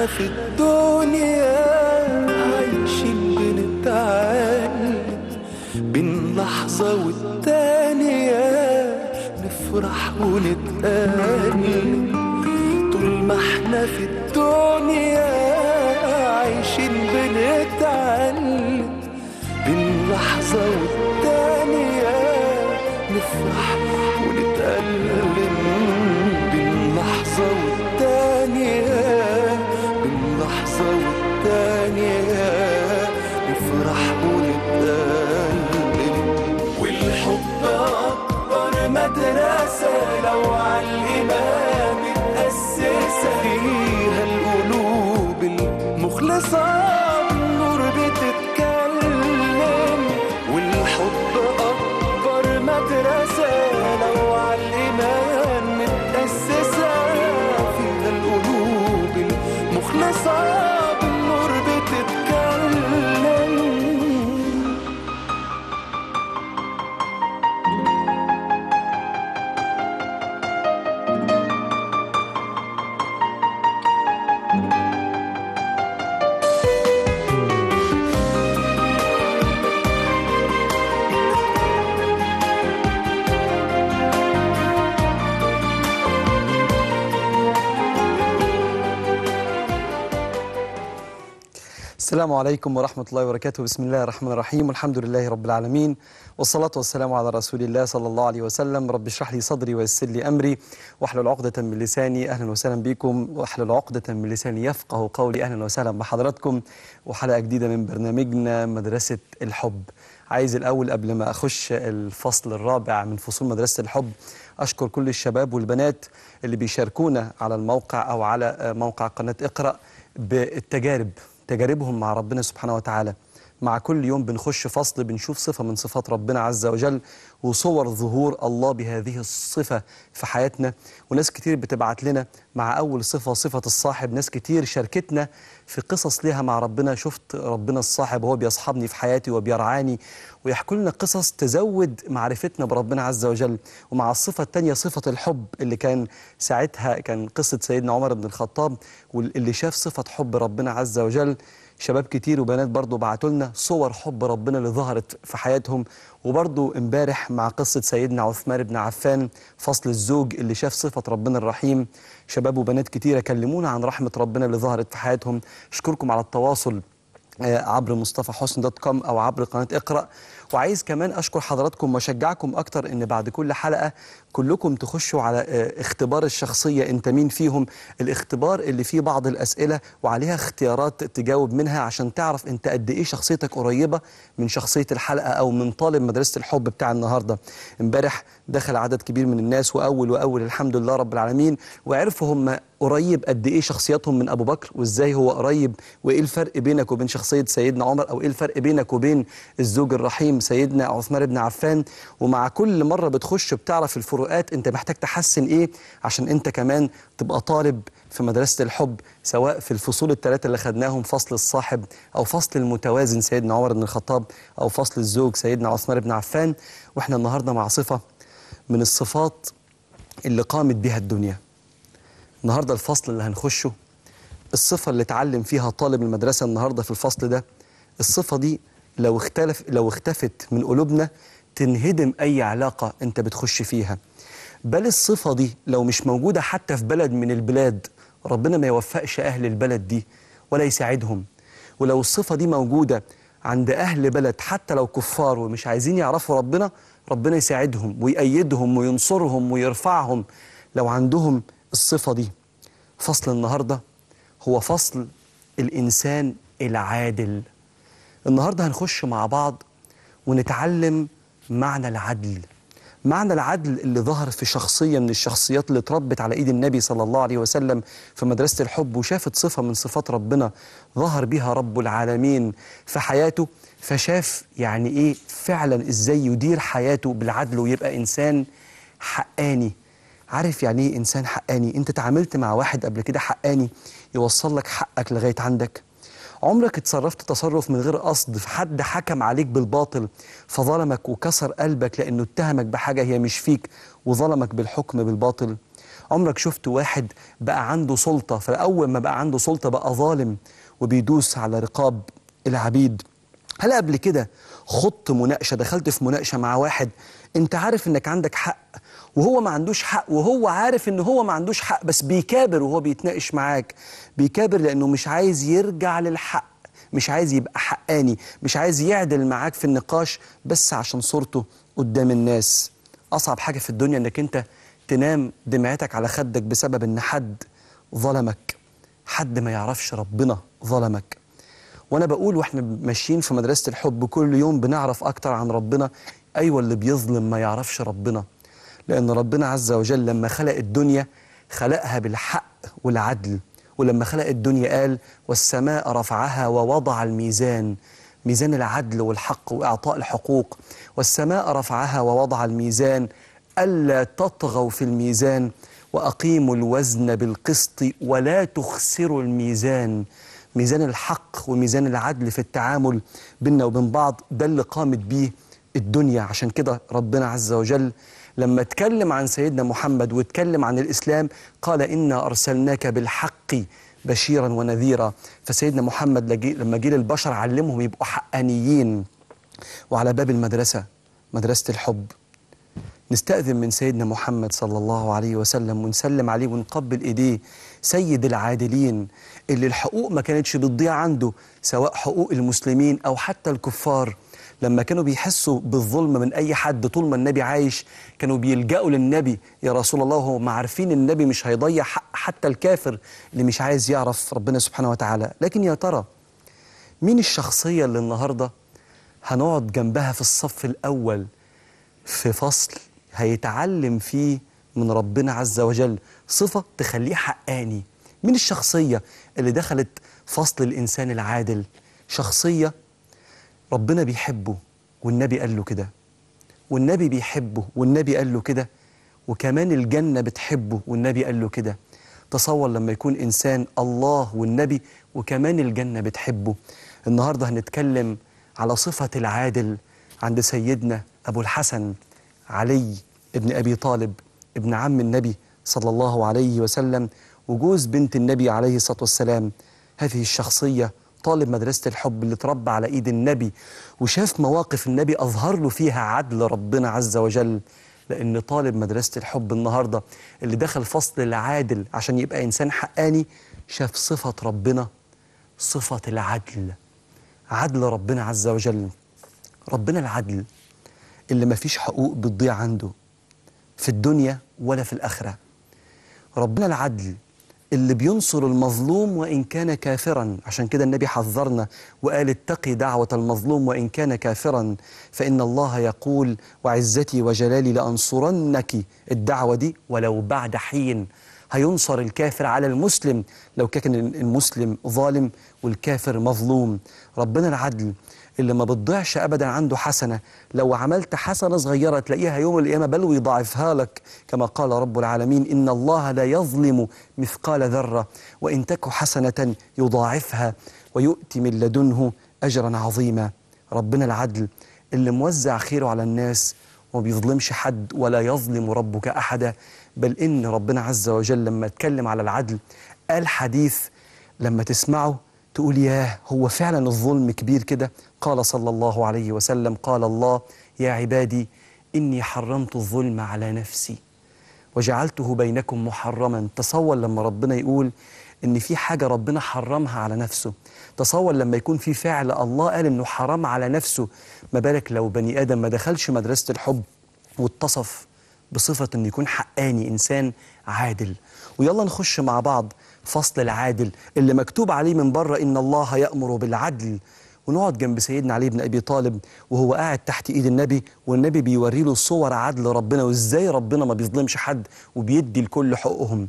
في الدنيا عايشين بنتعلم بين لحظة والتانية، نفرح ونتألم طول ما احنا في الدنيا عايشين بنتعلم بين لحظة والتانية، نفرح ونتألم بين لحظة والتانية، بين لحظة والتانية نفرح ونتألم. والحب أكبر مدرسة لو عالإيمان متأسسة، فيها القلوب المخلصة بالنور بتتكلم. والحب أكبر مدرسة لو عالإيمان متأسسة، فيها القلوب المخلصة بالنور بتتكلم. السلام عليكم ورحمة الله وبركاته. بسم الله الرحمن الرحيم، والحمد لله رب العالمين، والصلاة والسلام على رسول الله صلى الله عليه وسلم. رب اشرح لي صدري ويسر لي أمري واحلل عقدة من لساني. أهلا وسهلا بكم، واحلل عقدة من لساني يفقه قولي. أهلا وسهلا بحضراتكم وحلقة جديدة من برنامجنا مدرسة الحب. عايز الأول قبل ما أخش الفصل الرابع من فصول مدرسة الحب أشكر كل الشباب والبنات اللي بيشاركونا على الموقع أو على موقع قناة اقرأ تجاربهم مع ربنا سبحانه وتعالى. مع كل يوم بنخش فصل بنشوف صفة من صفات ربنا عز وجل وصور ظهور الله بهذه الصفة في حياتنا. وناس كتير بتبعت لنا مع أول صفة، صفة الصاحب. ناس كتير شاركتنا في قصص ليها مع ربنا، شفت ربنا الصاحب وهو بيصحبني في حياتي وبيرعاني، ويحكوا لنا قصص تزود معرفتنا بربنا عز وجل. ومع الصفة الثانية صفة الحب اللي كان ساعتها كان قصة سيدنا عمر بن الخطاب، واللي شاف صفة حب ربنا عز وجل. شباب كتير وبنات برضو بعتوا لنا صور حب ربنا اللي ظهرت في حياتهم. وبرضو امبارح مع قصة سيدنا عثمان بن عفان، فصل الزوج اللي شاف صفة ربنا الرحيم. شباب وبنات كتير كلمونا عن رحمة ربنا اللي ظهرت في حياتهم. أشكركم على التواصل عبر مصطفحسن.com أو عبر قناة اقرأ. وعايز كمان أشكر حضراتكم وأشجعكم أكتر إن بعد كل حلقة كلكم تخشوا على اختبار الشخصية. أنت مين فيهم؟ الاختبار اللي فيه بعض الأسئلة وعليها اختيارات تجاوب منها عشان تعرف أنت قد إيه شخصيتك قريبة من شخصية الحلقة أو من طالب مدرسة الحب بتاع النهاردة. امبارح دخل عدد كبير من الناس وأول الحمد لله رب العالمين، وعرفوا هم قريب قد إيه شخصياتهم من أبو بكر، وإزاي هو قريب، وإيه الفرق بينك وبين شخصية سيدنا عمر، أو إيه الفرق بينك وبين الزوج الرحيم سيدنا عثمان بن عفان. ومع كل مرة بتخش بتعرف الفروقات، أنت محتاج تحسن إيه عشان أنت كمان تبقى طالب في مدرسة الحب، سواء في الفصول الثلاثة اللي خدناهم، فصل الصاحب أو فصل المتوازن سيدنا عمر بن الخطاب أو فصل الزوج سيدنا عثمان بن عفان. وإحنا النهاردة مع صفة من الصفات اللي قامت بها الدنيا. النهاردة الفصل اللي هنخشه الصفة اللي اتعلم فيها طالب المدرسة النهاردة في الفصل ده. الصفة دي لو اختفت من قلوبنا تنهدم أي علاقة أنت بتخش فيها. بل الصفة دي لو مش موجودة حتى في بلد من البلاد، ربنا ما يوفقش أهل البلد دي ولا يساعدهم. ولو الصفة دي موجودة عند أهل بلد حتى لو كفار ومش عايزين يعرفوا ربنا، ربنا يساعدهم ويأيدهم وينصرهم ويرفعهم لو عندهم الصفة دي. فصل النهاردة هو فصل الإنسان العادل. النهاردة هنخش مع بعض ونتعلم معنى العدل. معنى العدل اللي ظهر في شخصية من الشخصيات اللي اتربت على إيد النبي صلى الله عليه وسلم في مدرسة الحب، وشافت صفة من صفات ربنا ظهر بها رب العالمين في حياته، فشاف يعني إيه فعلا إزاي يدير حياته بالعدل ويبقى إنسان حقاني. عارف يعني إيه إنسان حقاني؟ أنت تعاملت مع واحد قبل كده حقاني يوصل لك حقك لغاية عندك؟ عمرك اتصرفت تصرف من غير قصد في حد حكم عليك بالباطل فظلمك وكسر قلبك لأنه اتهمك بحاجة هي مش فيك وظلمك بالحكم بالباطل؟ عمرك شفت واحد بقى عنده سلطة، فأول ما بقى عنده سلطة بقى ظالم وبيدوس على رقاب العبيد؟ هل قبل كده خضت مناقشة، دخلت في مناقشة مع واحد انت عارف انك عندك حق وهو ما عندوش حق، وهو عارف ان هو ما عندوش حق، بس بيكابر وهو بيتناقش معاك، بيكابر لانه مش عايز يرجع للحق، مش عايز يبقى حقاني، مش عايز يعدل معاك في النقاش بس عشان صورته قدام الناس. أصعب حاجة في الدنيا انك انت تنام دمعتك على خدك بسبب ان حد ظلمك، حد ما يعرفش ربنا ظلمك. وانا بقول واحنا ماشيين في مدرسة الحب كل يوم بنعرف اكتر عن ربنا، ايوه اللي بيظلم ما يعرفش ربنا، لان ربنا عز وجل لما خلق الدنيا خلقها بالحق والعدل، ولما خلق الدنيا قال والسماء رفعها ووضع الميزان، ميزان العدل والحق وإعطاء الحقوق، والسماء رفعها ووضع الميزان ألا تطغوا في الميزان وأقيموا الوزن بالقسط ولا تخسروا الميزان. ميزان الحق وميزان العدل في التعامل بيننا وبين بعض، ده اللي قامت بيه الدنيا. عشان كده ربنا عز وجل لما اتكلم عن سيدنا محمد واتكلم عن الإسلام قال إنا أرسلناك بالحق بشيرا ونذيرا. فسيدنا محمد لما جه للبشر علمهم يبقوا حقانيين. وعلى باب المدرسة، مدرسة الحب، نستأذن من سيدنا محمد صلى الله عليه وسلم ونسلم عليه ونقبل إيديه، سيد العادلين اللي الحقوق ما كانتش بتضيع عنده، سواء حقوق المسلمين أو حتى الكفار. لما كانوا بيحسوا بالظلم من أي حد طول ما النبي عايش كانوا بيلجأوا للنبي، يا رسول الله، وهم عارفين النبي مش هيضيع حق حتى الكافر اللي مش عايز يعرف ربنا سبحانه وتعالى. لكن يا ترى مين الشخصية اللي النهاردة هنقعد جنبها في الصف الأول في فصل هيتعلم فيه من ربنا عز وجل صفة تخليه حقاني؟ مين الشخصية اللي دخلت فصل الإنسان العادل؟ شخصية ربنا بيحبه والنبي قال له كده، والنبي بيحبه والنبي قال له كده، وكمان الجنة بتحبه والنبي قال له كده. تصور لما يكون إنسان الله والنبي وكمان الجنة بتحبه. النهاردة هنتكلم على صفة العادل عند سيدنا أبو الحسن علي ابن أبي طالب، ابن عم النبي صلى الله عليه وسلم وجوز بنت النبي عليه الصلاة والسلام. هذه الشخصية طالب مدرسة الحب اللي اتربى على إيد النبي وشاف مواقف النبي أظهر له فيها عدل ربنا عز وجل. لأن طالب مدرسة الحب النهاردة اللي دخل فصل العادل عشان يبقى إنسان حقاني شاف صفة ربنا، صفة العدل، عدل ربنا عز وجل. ربنا العدل اللي ما فيش حقوق بتضيع عنده في الدنيا ولا في الآخرة. ربنا العدل اللي بينصر المظلوم وإن كان كافرا. عشان كده النبي حذرنا وقال اتقي دعوة المظلوم وإن كان كافرا فإن الله يقول وعزتي وجلالي لأنصرنك، الدعوة دي ولو بعد حين. هينصر الكافر على المسلم لو كان المسلم ظالم والكافر مظلوم. ربنا العدل اللي ما بتضيعش أبدا عنده حسنة، لو عملت حسنة صغيرة تلاقيها يوم القيامة بل ويضاعفها لك، كما قال رب العالمين إن الله لا يظلم مثقال ذرة وإن تك حسنة يضاعفها ويؤتي من لدنه أجرا عظيما. ربنا العدل اللي موزع خيره على الناس وما بيظلمش حد ولا يظلم ربك أحدا. بل إن ربنا عز وجل لما اتكلم على العدل قال حديث لما تسمعه تقول ياه، هو فعلا الظلم كبير كده. قال صلى الله عليه وسلم قال الله يا عبادي إني حرمت الظلم على نفسي وجعلته بينكم محرما. تصور لما ربنا يقول إن في حاجة ربنا حرمها على نفسه، تصور لما يكون في فعل الله قال إنه حرام على نفسه، ما بالك لو بني آدم ما دخلش مدرسة الحب واتصف بصفة إنه يكون حقاني، إنسان عادل. ويلا نخش مع بعض فصل العادل اللي مكتوب عليه من بره إن الله يأمر بالعدل، ونقعد جنب سيدنا علي بن أبي طالب وهو قاعد تحت إيد النبي والنبي بيوري له صور عدل ربنا وإزاي ربنا ما بيظلمش حد وبيدي لكل حقوقهم.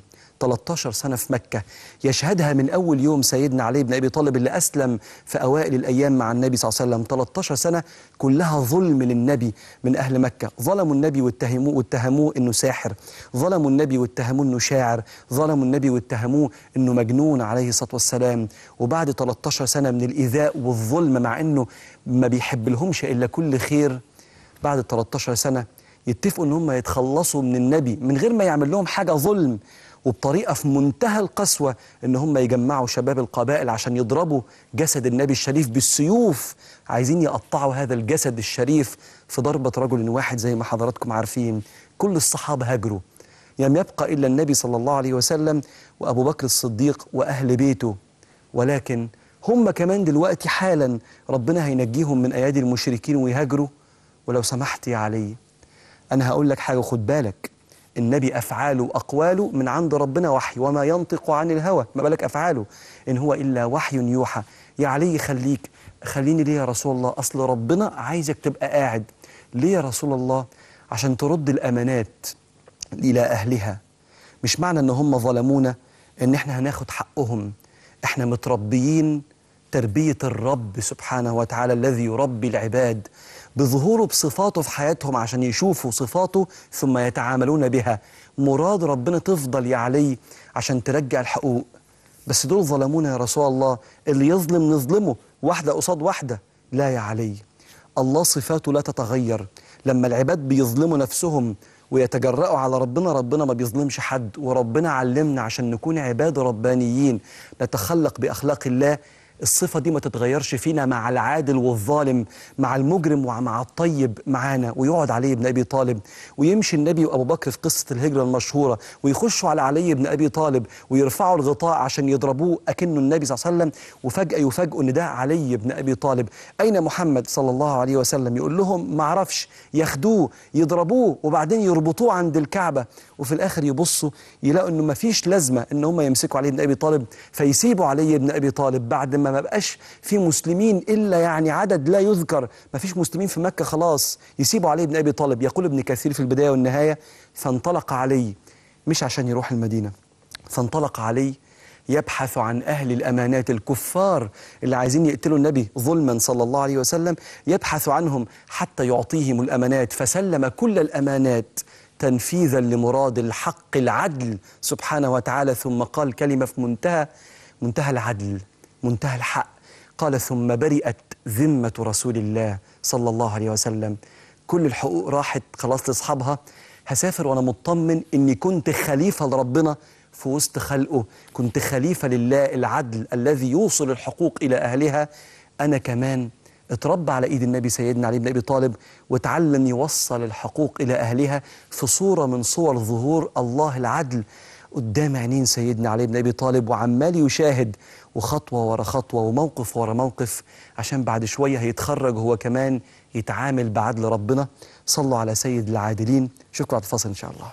13 سنة في مكة يشهدها من أول يوم سيدنا علي بن أبي طالب اللي أسلم في أوائل الأيام مع النبي صلى الله عليه وسلم. 13 سنة كلها ظلم للنبي من أهل مكة، ظلموا النبي واتهموه إنه ساحر، ظلموا النبي واتهموه إنه شاعر، ظلموا النبي واتهموه إنه مجنون عليه الصلاة والسلام. وبعد 13 سنة من الإيذاء والظلم مع إنه ما بيحب لهمش إلا كل خير، بعد 13 سنة يتفقوا ان هم يتخلصوا من النبي من غير ما يعمل لهم حاجة ظلم، وبطريقة في منتهى القسوة ان هم يجمعوا شباب القبائل عشان يضربوا جسد النبي الشريف بالسيوف، عايزين يقطعوا هذا الجسد الشريف في ضربة رجل واحد زي ما حضراتكم عارفين. كل الصحابة هاجروا، لم يبقى إلا النبي صلى الله عليه وسلم وأبو بكر الصديق وأهل بيته. ولكن هم كمان دلوقتي حالا ربنا هينجيهم من أيادي المشركين ويهاجروا. ولو سمحت يا علي، أنا هقول لك حاجة، خد بالك، النبي أفعاله وأقواله من عند ربنا وحي، وما ينطق عن الهوى، ما بالك أفعاله، إن هو إلا وحي يوحى. يا علي خليني ليه يا رسول الله؟ أصل ربنا عايزك تبقى قاعد. ليه يا رسول الله؟ عشان ترد الأمانات إلى أهلها. مش معنى إن هم ظلمونا إن إحنا هناخد حقهم. إحنا متربيين تربية الرب سبحانه وتعالى الذي يربي العباد بظهوره بصفاته في حياتهم عشان يشوفوا صفاته ثم يتعاملون بها. مراد ربنا تفضل يا علي عشان ترجع الحقوق. بس دول ظلمونا يا رسول الله، اللي يظلم نظلمه، واحدة قصاد واحدة. لا يا علي، الله صفاته لا تتغير. لما العباد بيظلموا نفسهم ويتجرأوا على ربنا، ربنا ما بيظلمش حد. وربنا علمنا عشان نكون عباد ربانيين نتخلق بأخلاق الله. الصفة دي ما تتغيرش فينا مع العادل والظالم، مع المجرم ومع الطيب معانا. ويقعد علي بن أبي طالب ويمشي النبي وأبو بكر في قصة الهجرة المشهورة، ويخشوا على علي بن أبي طالب ويرفعوا الغطاء عشان يضربوه أكنه النبي صلى الله عليه وسلم، وفجأة يفاجئوا إن ده علي بن أبي طالب. أين محمد صلى الله عليه وسلم؟ يقول لهم ما عرفش. ياخدوه يضربوه وبعدين يربطوه عند الكعبة، وفي الآخر يبصوا يلاقوا إنه ما فيش لازمة إن هم يمسكوا علي بن أبي طالب، فيسيبوا علي بن أبي طالب بعد ما بقاش في مسلمين إلا يعني عدد لا يذكر، ما فيش مسلمين في مكة خلاص، يسيبوا علي بن أبي طالب. يقول ابن كثير في البداية والنهاية: فانطلق علي، مش عشان يروح المدينة، فانطلق علي يبحث عن أهل الأمانات الكفار اللي عايزين يقتلوا النبي ظلما صلى الله عليه وسلم، يبحث عنهم حتى يعطيهم الأمانات. فسلم كل الأمانات تنفيذا لمراد الحق العدل سبحانه وتعالى. ثم قال كلمة في منتهى العدل، منتهى الحق. قال: ثم برئت ذمة رسول الله صلى الله عليه وسلم. كل الحقوق راحت خلاص لأصحابها. هسافر وأنا مطمن إني كنت خليفة لربنا في وسط خلقه، كنت خليفة لله العدل الذي يوصل الحقوق إلى أهلها. أنا كمان اتربى على إيد النبي سيدنا علي بن أبي طالب وتعلم يوصل الحقوق إلى أهلها في صورة من صور ظهور الله العدل قدام عينين سيدنا علي بن أبي طالب، وعمال يشاهد، وخطوة ورا خطوة وموقف ورا موقف، عشان بعد شوية هيتخرج هو كمان يتعامل بعدل ربنا. صلوا على سيد العادلين. شكرا على الفاصل إن شاء الله.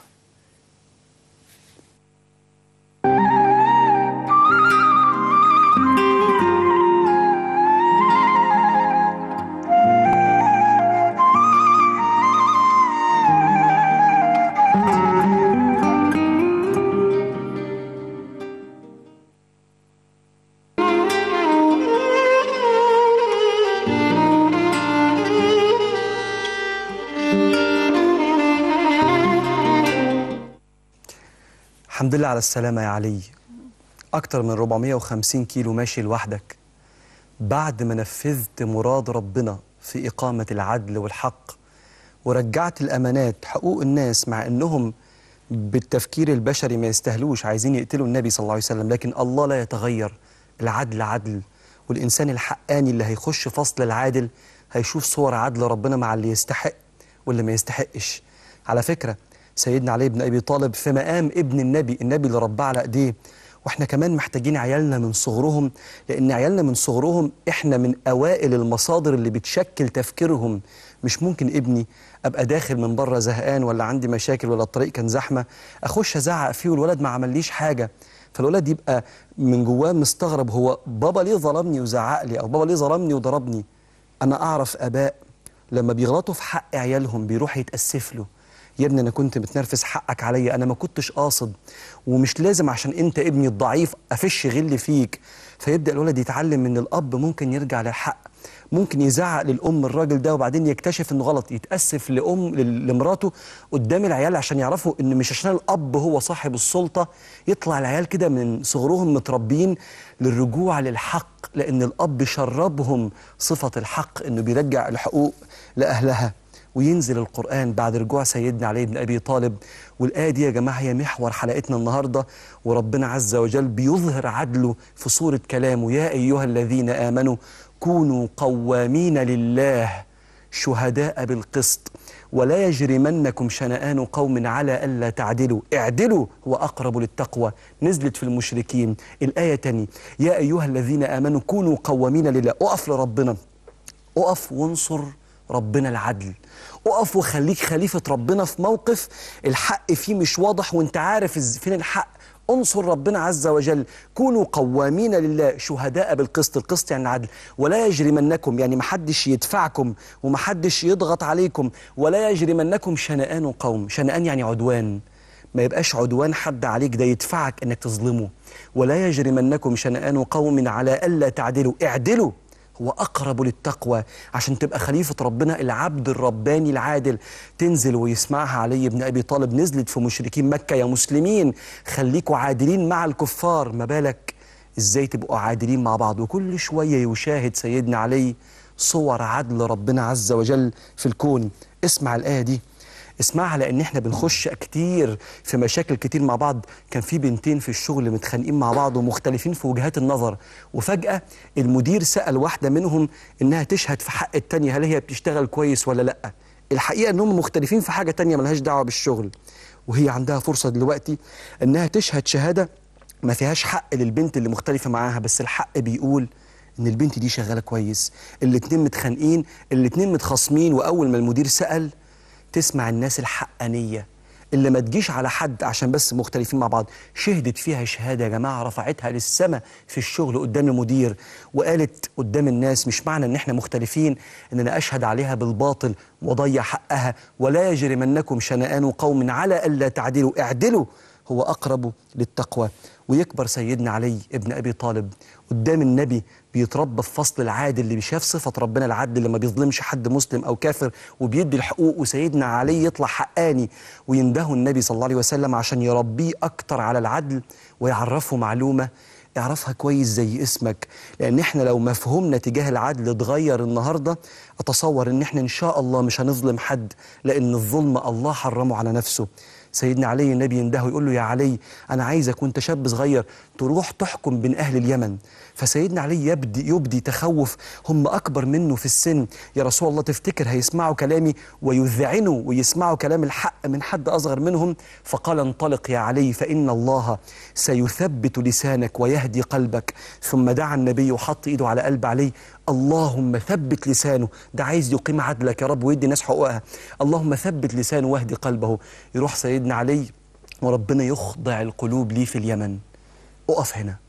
الحمد لله على السلامة يا علي. أكتر من 450 كيلو ماشي لوحدك بعد ما نفذت مراد ربنا في إقامة العدل والحق، ورجعت الأمانات حقوق الناس مع أنهم بالتفكير البشري ما يستهلوش، عايزين يقتلوا النبي صلى الله عليه وسلم، لكن الله لا يتغير. العدل عدل، والإنسان الحقاني اللي هيخش فصل العادل هيشوف صور عدل ربنا مع اللي يستحق واللي ما يستحقش. على فكرة سيدنا علي بن أبي طالب في مقام ابن النبي اللي رباه على ايديه. واحنا كمان محتاجين عيالنا من صغرهم، لأن عيالنا من صغرهم احنا من أوائل المصادر اللي بتشكل تفكيرهم. مش ممكن ابني أبقى داخل من بره زهقان ولا عندي مشاكل ولا الطريق كان زحمة أخش أزعق فيه والولد ما عمليش حاجة، فالولد يبقى من جواه مستغرب، هو بابا ليه ظلمني وزعق لي، أو بابا ليه ظلمني وضربني. أنا أعرف آباء لما بيغلطوا في حق عيالهم بيروح يتأسف له: يا ابني أنا كنت متنرفز، حقك عليا، أنا ما كنتش قاصد، ومش لازم عشان أنت ابني الضعيف أفش غل فيك. فيبدأ الولد يتعلم إن الأب ممكن يرجع للحق، ممكن يزعق للأم الراجل ده وبعدين يكتشف إنه غلط، يتأسف لمراته قدام العيال عشان يعرفوا إن مش عشان الأب هو صاحب السلطة. يطلع العيال كده من صغرهم متربيين للرجوع للحق، لأن الأب شربهم صفة الحق إنه بيرجع الحقوق لأهلها. وينزل القرآن بعد رجوع سيدنا علي بن أبي طالب. والآية دي يا جماعة هي محور حلقتنا النهاردة، وربنا عز وجل بيظهر عدله في صورة كلامه: يا أيها الذين آمنوا كونوا قوامين لله شهداء بالقسط ولا يجرمنكم شنآن قوم على ألا تعدلوا اعدلوا هو أقرب للتقوى. نزلت في المشركين. الآية تاني: يا أيها الذين آمنوا كونوا قوامين لله. أقف لربنا، أقف وانصر ربنا العدل، أقف وخليك خليفة ربنا في موقف الحق فيه مش واضح وانت عارف فين الحق. انصر ربنا عز وجل. كونوا قوامين لله شهداء بالقسط. القسط يعني العدل. ولا يجرمنكم يعني محدش يدفعكم ومحدش يضغط عليكم. ولا يجرمنكم شنآن قوم. شنآن يعني عدوان، ما يبقاش عدوان حد عليك ده يدفعك انك تظلمه. ولا يجرمنكم شنآن قوم على ألا تعدلوا اعدلوا هو أقرب للتقوى. عشان تبقى خليفة ربنا العبد الرباني العادل. تنزل ويسمعها علي بن أبي طالب. نزلت في مشركين مكة: يا مسلمين خليكوا عادلين مع الكفار. ما بالك إزاي تبقوا عادلين مع بعض؟ وكل شوية يشاهد سيدنا علي صور عدل ربنا عز وجل في الكون. اسمع الآية دي، اسمعها، لأن احنا بنخش كتير في مشاكل كتير مع بعض. كان في بنتين في الشغل متخانقين مع بعض ومختلفين في وجهات النظر، وفجأة المدير سأل واحدة منهم إنها تشهد في حق التانية هل هي بتشتغل كويس ولا لأ. الحقيقة إنهم مختلفين في حاجة تانية ملهاش دعوة بالشغل، وهي عندها فرصة دلوقتي إنها تشهد شهادة ما فيهاش حق للبنت اللي مختلفة معاها، بس الحق بيقول إن البنت دي شغالة كويس. الاتنين متخانقين، الاتنين متخاصمين، وأول ما المدير سأل تسمع الناس الحقانية اللي ما تجيش على حد عشان بس مختلفين مع بعض. شهدت فيها شهادة يا جماعة رفعتها للسماء في الشغل قدام المدير، وقالت قدام الناس: مش معنى ان احنا مختلفين ان انا اشهد عليها بالباطل واضيع حقها. ولا يجرمنكم شنآن قوم على ألا تعدلوا اعدلوا هو أقرب للتقوى. ويكبر سيدنا علي ابن أبي طالب قدام النبي بيتربى في فصل العادل اللي بيشاف صفة ربنا العدل اللي ما بيظلمش حد مسلم أو كافر وبيدي الحقوق. وسيدنا علي يطلع حقاني ويندهه النبي صلى الله عليه وسلم عشان يربيه أكتر على العدل ويعرفه معلومة اعرفها كويس زي اسمك. لأن احنا لو مفهومنا تجاه العدل اتغير النهاردة أتصور ان احنا إن شاء الله مش هنظلم حد، لأن الظلم الله حرمه على نفسه. سيدنا علي النبي يندهه يقول له: يا علي أنا عايزك وانت شاب صغير تروح تحكم بين أهل اليمن. فسيدنا علي يبدي تخوف، هم أكبر منه في السن. يا رسول الله تفتكر هيسمعوا كلامي ويذعنوا ويسمعوا كلام الحق من حد أصغر منهم؟ فقال: انطلق يا علي فإن الله سيثبت لسانك ويهدي قلبك. ثم دعا النبي وحط إيده على قلب علي: اللهم ثبت لسانه، ده عايز يقيم عدلك يا رب ويدي الناس حقوقها، اللهم ثبت لسانه واهدي قلبه. يروح سيدنا علي وربنا يخضع القلوب ليه في اليمن. أقف هنا،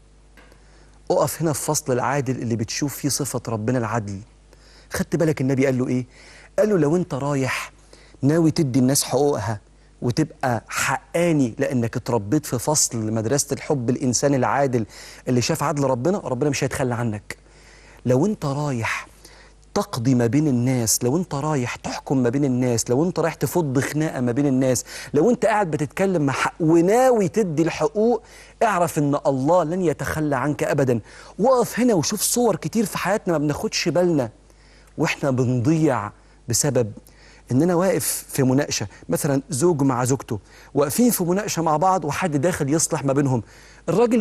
أقف هنا في فصل العادل اللي بتشوف فيه صفة ربنا العدل. خدت بالك النبي قال له إيه؟ قال له: لو أنت رايح ناوي تدي الناس حقوقها وتبقى حقاني لأنك اتربيت في فصل مدرسة الحب الإنسان العادل اللي شاف عدل ربنا، ربنا مش هيتخلى عنك. لو أنت رايح تقضي ما بين الناس، لو أنت رايح تحكم ما بين الناس، لو أنت رايح تفض خناقة ما بين الناس، لو أنت قاعد بتتكلم مع حق وناوي تدي الحقوق، اعرف إن الله لن يتخلى عنك أبدا. وقف هنا وشوف صور كتير في حياتنا ما بناخدش بالنا وإحنا بنضيع بسبب إننا واقف في مناقشة، مثلا زوج مع زوجته واقفين في مناقشة مع بعض وحد داخل يصلح ما بينهم. الراجل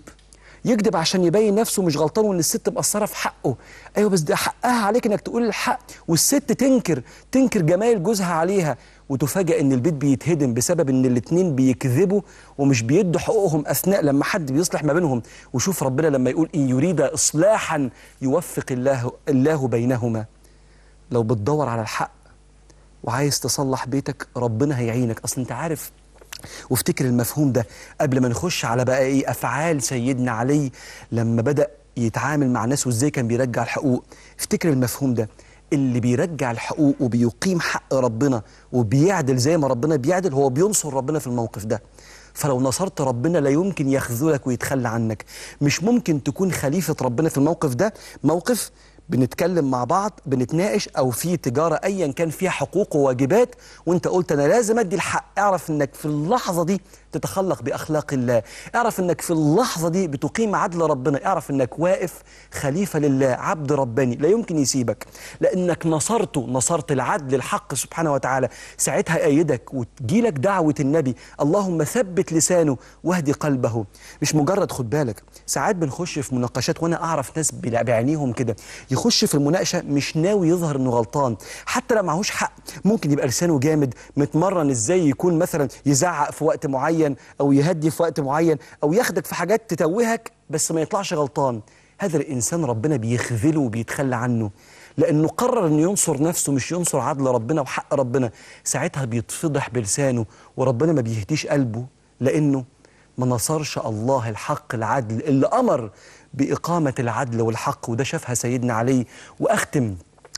يكذب عشان يبين نفسه مش غلطان وان الست مقصره في حقه. ايوه بس ده حقها عليك انك تقول الحق، والست تنكر جمال جوزها عليها، وتفاجئ ان البيت بيتهدم بسبب ان الاتنين بيكذبوا ومش بيدوا حقوقهم اثناء لما حد بيصلح ما بينهم. وشوف ربنا لما يقول: ان يريد اصلاحا يوفق الله بينهما. لو بتدور على الحق وعايز تصلح بيتك ربنا هيعينك. اصل انت عارف، وافتكر المفهوم ده قبل ما نخش على بقى ايه افعال سيدنا علي لما بدأ يتعامل مع الناس وازاي كان بيرجع الحقوق. افتكر المفهوم ده، اللي بيرجع الحقوق وبيقيم حق ربنا وبيعدل زي ما ربنا بيعدل هو بينصر ربنا في الموقف ده. فلو نصرت ربنا لا يمكن يخذلك ويتخلى عنك. مش ممكن تكون خليفة ربنا في الموقف ده، موقف بنتكلم مع بعض بنتناقش او في تجاره ايا كان فيها حقوق وواجبات وانت قلت انا لازم ادي الحق، اعرف انك في اللحظه دي تتخلق بأخلاق الله، اعرف أنك في اللحظة دي بتقيم عدل ربنا، اعرف أنك واقف خليفة لله، عبد رباني لا يمكن يسيبك، لأنك نصرت العدل الحق سبحانه وتعالى. ساعتها أيدك وتجيلك دعوة النبي اللهم ثبت لسانه واهدي قلبه. مش مجرد، خد بالك، ساعات بنخش في مناقشات وأنا أعرف ناس بعينيهم كده يخش في المناقشة مش ناوي يظهر إنه غلطان، حتى لو معهوش حق. ممكن يبقى لسانه جامد، متمرن إزاي يكون مثلا يزعق في وقت معين أو يهدي في وقت معين أو ياخدك في حاجات تتوهك بس ما يطلعش غلطان. هذا الإنسان ربنا بيخذله وبيتخلى عنه، لأنه قرر أنه ينصر نفسه مش ينصر عدل ربنا وحق ربنا. ساعتها بيتفضح بلسانه وربنا ما بيهديش قلبه، لأنه ما نصرش الله الحق العدل اللي أمر بإقامة العدل والحق، وده شافها سيدنا علي. وأختم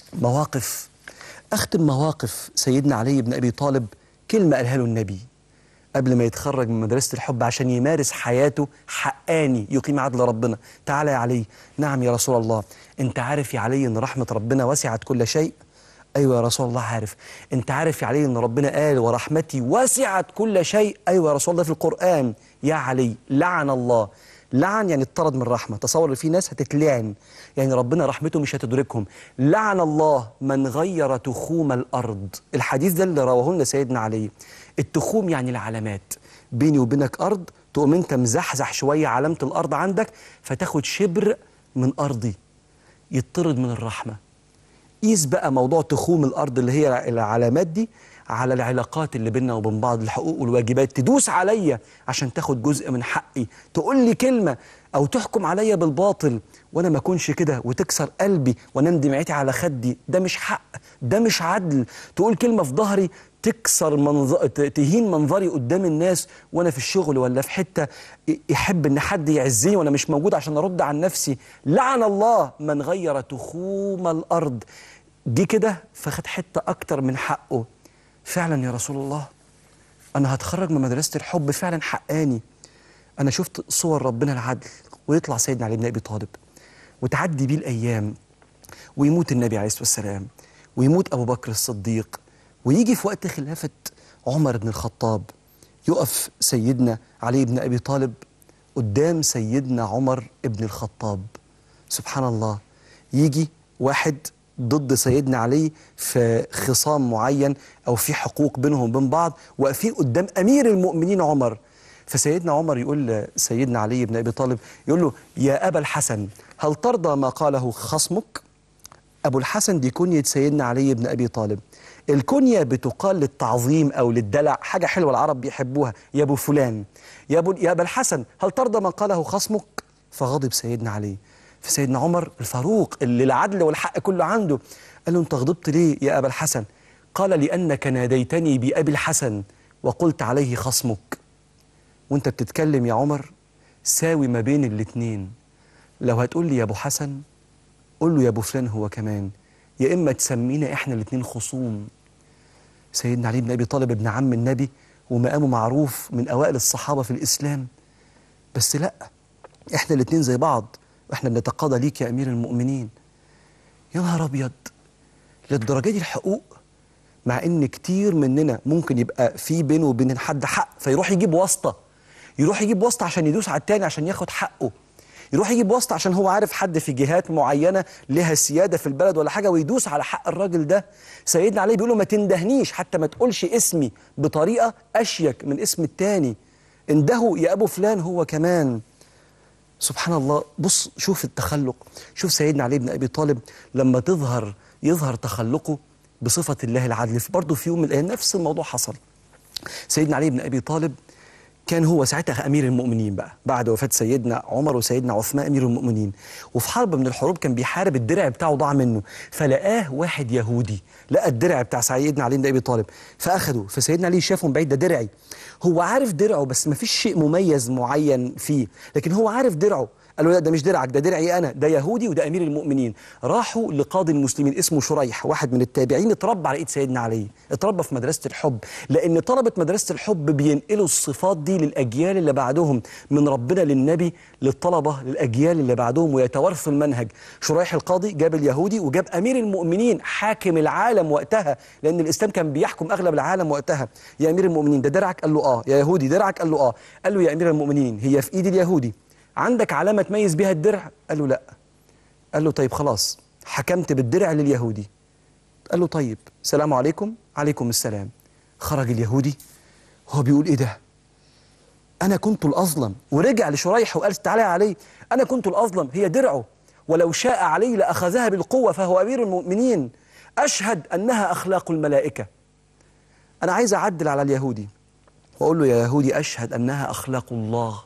مواقف سيدنا علي بن أبي طالب. كلمة قالها له النبي قبل ما يتخرج من مدرسة الحب عشان يمارس حياته حقاني يقيم عدل ربنا. تعالى يا علي. نعم يا رسول الله. انت عارف يا علي ان رحمة ربنا وسعت كل شيء؟ ايوه يا رسول الله عارف. انت عارف يا علي ان ربنا قال ورحمتي وسعت كل شيء؟ ايوه يا رسول الله في القرآن. يا علي لعن الله. لعن يعني اطرد من الرحمة. تصور ان في ناس هتتلعن، يعني ربنا رحمته مش هتدركهم. لعن الله من غير تخوم الأرض. الحديث ده اللي رواه لنا سيدنا علي. التخوم يعني العلامات، بيني وبينك أرض، تقوم انت مزحزح شوية علامة الأرض عندك فتاخد شبر من أرضي، يطرد من الرحمة. قيس بقى موضوع تخوم الأرض اللي هي العلامات دي على العلاقات اللي بيننا وبين بعض، الحقوق والواجبات. تدوس عليا عشان تاخد جزء من حقي، تقول لي كلمة أو تحكم عليا بالباطل وأنا ما أكونش كده وتكسر قلبي وأنام دمعتي على خدي. ده مش حق، ده مش عدل. تقول كلمة في ظهري تهين منظري قدام الناس وأنا في الشغل ولا في حتة يحب إن حد يعزني وأنا مش موجود عشان أرد عن نفسي. لعن الله من غير تخوم الأرض. دي كده فخد حتة أكتر من حقه. فعلا يا رسول الله أنا هتخرج من مدرسة الحب فعلا حقاني. أنا شفت صور ربنا العدل. ويطلع سيدنا علي بن أبي طالب وتعدي بيه الأيام ويموت النبي عليه الصلاة والسلام ويموت أبو بكر الصديق، ويجي في وقت خلافة عمر بن الخطاب يقف سيدنا علي بن أبي طالب قدام سيدنا عمر بن الخطاب. سبحان الله، يجي واحد ضد سيدنا علي في خصام معين أو في حقوق بينهم وبين بعض، واقفين قدام أمير المؤمنين عمر. فسيدنا عمر يقول لسيدنا علي بن أبي طالب، يقول له يا أبا الحسن هل ترضى ما قاله خصمك؟ أبو الحسن دي كنية سيدنا علي بن أبي طالب. الكنية بتقال للتعظيم أو للدلع، حاجة حلوة العرب بيحبوها. يا أبو فلان، يا أبا الحسن هل ترضى ما قاله خصمك؟ فغضب سيدنا علي. فسيدنا عمر الفاروق اللي العدل والحق كله عنده قال له أنت غضبت ليه يا أبا الحسن؟ قال لأنك ناديتني بأبي الحسن وقلت عليه خصمك. وانت بتتكلم يا عمر ساوي ما بين الاتنين. لو هتقول لي يا أبو حسن قول له يا أبو فلان هو كمان، يا إما تسمينا إحنا الاتنين خصوم. سيدنا علي بن أبي طالب ابن عم النبي ومقامه معروف من أوائل الصحابة في الإسلام، بس لأ، إحنا الاتنين زي بعض وإحنا بنتقاضى ليك يا أمير المؤمنين. يا نهار أبيض، للدرجة دي الحقوق؟ مع إن كتير مننا ممكن يبقى في بينه وبين حد حق فيروح يجيب واسطة، يروح يجيب واسطة عشان يدوس على التاني عشان ياخد حقه، يروح يجيب واسطة عشان هو عارف حد في جهات معينة لها سيادة في البلد ولا حاجة ويدوس على حق الراجل ده. سيدنا علي بيقول له ما تندهنيش، حتى ما تقولش اسمي بطريقة أشيك من اسم التاني، انده يا أبو فلان هو كمان. سبحان الله. بص شوف التخلق، شوف سيدنا علي بن أبي طالب لما يظهر تخلقه بصفة الله العدل. برضه في يوم من الأيام نفس الموضوع حصل. سيدنا علي بن أبي طالب كان هو ساعتها أمير المؤمنين بقى بعد وفاة سيدنا عمر وسيدنا عثمان أمير المؤمنين، وفي حرب من الحروب كان بيحارب، الدرع بتاعه ضاع منه، فلقاه واحد يهودي لقى الدرع بتاع سيدنا علي بن أبي طالب فأخده. فسيدنا علي شافه من بعيد، ده درعي. هو عارف درعه بس ما فيش شيء مميز معين فيه، لكن هو عارف درعه. قال له لا ده مش درعك، ده درعي أنا، ده يهودي وده أمير المؤمنين. راحوا لقاضي المسلمين اسمه شريح، واحد من التابعين، اتربى على إيد سيدنا علي، اتربى في مدرسة الحب، لأن طلبة مدرسة الحب بينقلوا الصفات دي للأجيال اللي بعدهم، من ربنا للنبي للطلبة للأجيال اللي بعدهم، ويتوارثوا المنهج. شريح القاضي جاب اليهودي وجاب أمير المؤمنين حاكم العالم وقتها، لأن الإسلام كان بيحكم أغلب العالم وقتها. يا أمير المؤمنين ده درعك؟ قال له آه. يا يهودي درعك؟ قال له آه. قال له يا أمير المؤمنين هي في إيد اليهودي، عندك علامة تميز بيها الدرع؟ قال له لا. قال له طيب خلاص، حكمت بالدرع لليهودي. قال له طيب السلام عليكم. عليكم السلام. خرج اليهودي هو بيقول إيه ده؟ أنا كنت الأظلم. ورجع لشريح وقال تعالى يا علي، أنا كنت الأظلم، هي درعه، ولو شاء علي لأخذها بالقوة فهو أمير المؤمنين، أشهد أنها أخلاق الملائكة. أنا عايز أعدل على اليهودي وأقول له يا يهودي أشهد أنها أخلاق الله،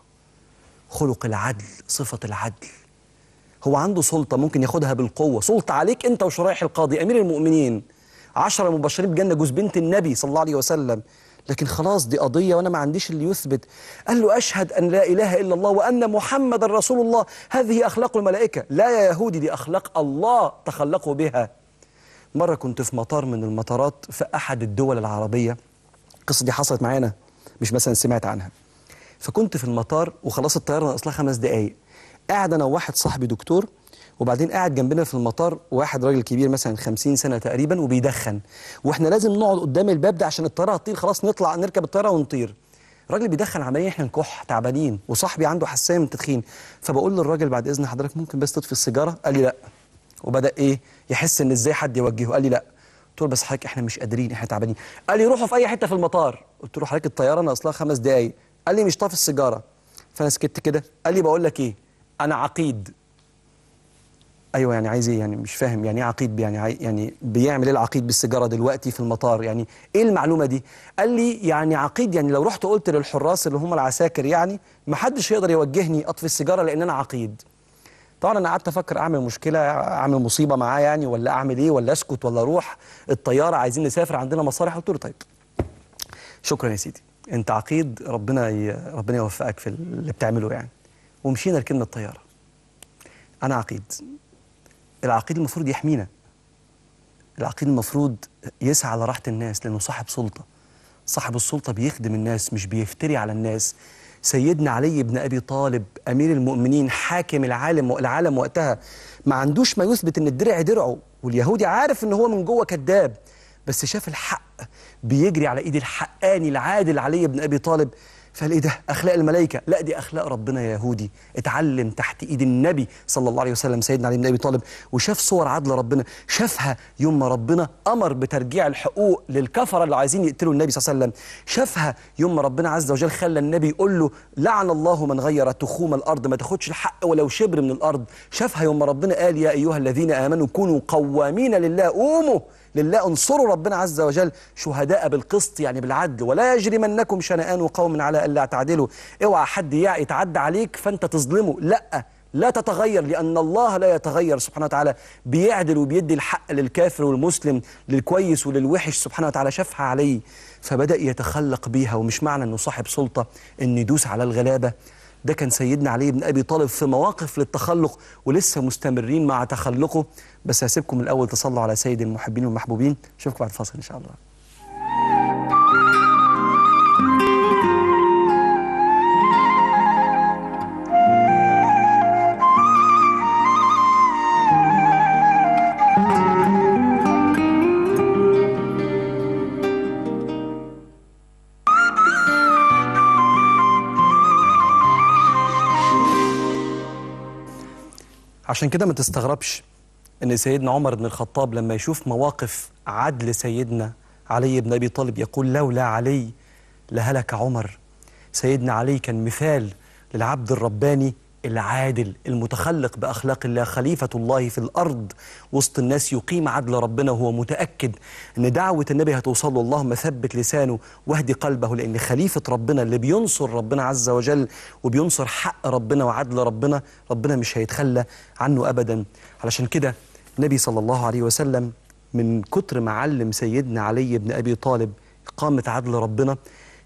خلق العدل، صفة العدل. هو عنده سلطة ممكن ياخدها بالقوة، سلطة عليك أنت وشريح القاضي أمير المؤمنين، 10 مبشرين بالجنة، جوز بنت النبي صلى الله عليه وسلم، لكن خلاص دي قضية وأنا ما عنديش اللي يثبت. قال له أشهد أن لا إله إلا الله وأن محمد رسول الله، هذه أخلاق الملائكة. لا يا يهودي دي أخلاق الله تخلقوا بها. مرة كنت في مطار من المطارات في أحد الدول العربية، القصة دي حصلت معانا مش مثلا سمعت عنها. فكنت في المطار وخلاص الطيارة ناقصلها 5 دقايق، قاعد أنا وواحد صاحبي دكتور، وبعدين قاعد جنبنا في المطار واحد راجل كبير مثلا 50 سنة تقريبا وبيدخن، واحنا لازم نقعد قدام الباب ده عشان الطيارة هتطير، خلاص نطلع نركب الطيارة ونطير. الراجل بيدخن عمالين احنا نكح تعبانين، وصاحبي عنده حساسية من التدخين. فبقول للراجل بعد إذن حضرتك ممكن بس تطفي السيجارة؟ قال لي لا. وبدأ إيه يحس إن إزاي حد يوجهه. قال لي لا. قلت له بس حضرتك احنا مش قادرين، احنا تعبانين. قال لي روحوا في أي حتة في المطار. قلت له حضرتك الطيارة ناقصلها 5 دقايق. قال لي مش طافي السيجارة. فأنا سكت كده. قال لي بقول لك إيه، أنا عقيد. ايوه يعني عايز ايه يعني؟ مش فاهم يعني ايه عقيد، يعني بيعمل ايه العقيد بالسيجاره دلوقتي في المطار؟ يعني ايه المعلومه دي؟ قال لي يعني عقيد يعني لو رحت قلت للحراس اللي هم العساكر يعني ما حدش يقدر يوجهني اطفي السيجاره لان انا عقيد. طبعا انا قعدت افكر اعمل مشكله، اعمل مصيبه معاه يعني، ولا اعمل ايه، ولا اسكت ولا اروح الطياره عايزين نسافر عندنا مصالح. قلت له طيب شكرا يا سيدي انت عقيد، ربنا يوفقك في اللي بتعمله يعني. ومشينا ركبنا الطياره. انا عقيد، العقيد المفروض يحمينا، العقيد المفروض يسعى لراحة الناس لأنه صاحب سلطة. صاحب السلطة بيخدم الناس مش بيفتري على الناس. سيدنا علي بن أبي طالب أمير المؤمنين حاكم العالم وقتها، ما عندوش ما يثبت إن الدرع درعه، واليهودي عارف إن هو من جوه كذاب، بس شاف الحق بيجري على إيد الحقاني العادل علي بن أبي طالب، فقال ايه ده اخلاق الملائكه؟ لا دي اخلاق ربنا يا يهودي. اتعلم تحت ايد النبي صلى الله عليه وسلم سيدنا علي بن ابي طالب، وشاف صور عدل ربنا، شافها يوم ما ربنا امر بترجيع الحقوق للكفره اللي عايزين يقتلوا النبي صلى الله عليه وسلم، شافها يوم ما ربنا عز وجل خلى النبي يقول له لعن الله من غير تخوم الارض، ما تاخدش الحق ولو شبر من الارض، شافها يوم ما ربنا قال يا ايها الذين امنوا كونوا قوامين لله، قوموا لله، انصروا ربنا عز وجل شهداء بالقسط يعني بالعدل، ولا يجرمنكم شنآن قوم على الا تعدلوا. اوعى حد يتعدى عليك فانت تظلمه، لا تتغير، لأن الله لا يتغير سبحانه وتعالى، بيعدل وبيدي الحق للكافر والمسلم، للكويس وللوحش سبحانه وتعالى. شافها عليه فبدأ يتخلق بيها، ومش معنى أنه صاحب سلطة أن يدوس على الغلابة. ده كان سيدنا علي بن أبي طالب في مواقف للتخلق، ولسه مستمرين مع تخلقه. بس هسيبكم الأول تصلوا على سيد المحبين والمحبوبين. أشوفكم بعد فاصل إن شاء الله. عشان كده ما تستغربش ان سيدنا عمر بن الخطاب لما يشوف مواقف عدل سيدنا علي بن ابي طالب يقول لولا علي لهلك عمر. سيدنا علي كان مثال للعبد الرباني العادل المتخلق بأخلاق الله، خليفة الله في الأرض وسط الناس، يقيم عدل ربنا وهو متأكد أن دعوة النبي هتوصله. اللهم ثبت لسانه واهدي قلبه، لأن خليفة ربنا اللي بينصر ربنا عز وجل وبينصر حق ربنا وعدل ربنا، ربنا مش هيتخلى عنه أبدا. علشان كده النبي صلى الله عليه وسلم من كتر ما علم سيدنا علي بن أبي طالب إقامة عدل ربنا،